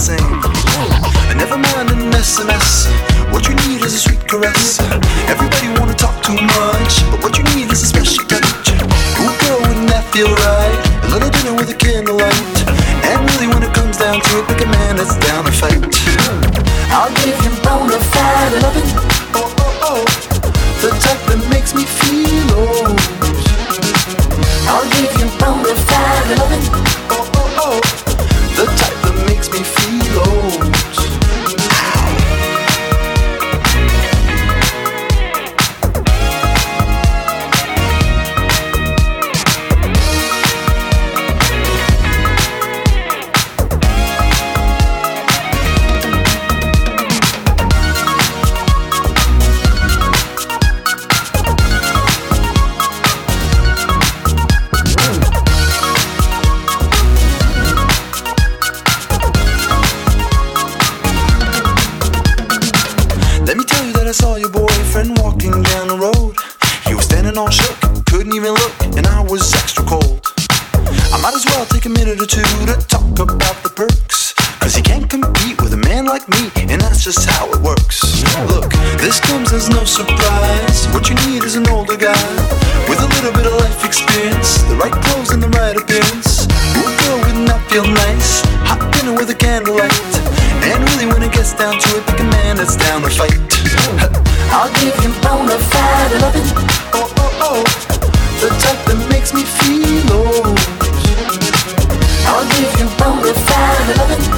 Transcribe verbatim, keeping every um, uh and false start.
sing. And never mind an S M S. What you need is a sweet caress. Everybody wanna talk too much, but what you need is a special touch. Ooh, girl, wouldn't that feel right? A little dinner with a candlelight. And really, when it comes down to it, pick a man that's down to fight. I'll give you bona fide loving. Oh, oh, oh. The type that makes me feel old. I'll give you bona fide loving. Oh, oh, oh. The type that makes me feel old. I saw your boyfriend walking down the road. He was standing all shook, couldn't even look, and I was extra cold. I might as well take a minute or two to talk about the perks, cause he can't compete with a man like me, and that's just how it works. Look, this comes as no surprise. What you need is an older guy with a little bit of life experience, the right clothes and the right appearance. Ooh, girl, wouldn't that feel nice? Hot dinner with a candlelight. And really, when it gets down to it, pick a man that's down to fight. I'll give you bona fide loving. Oh, oh, oh. The type that makes me feel old. I'll give you bona fide loving.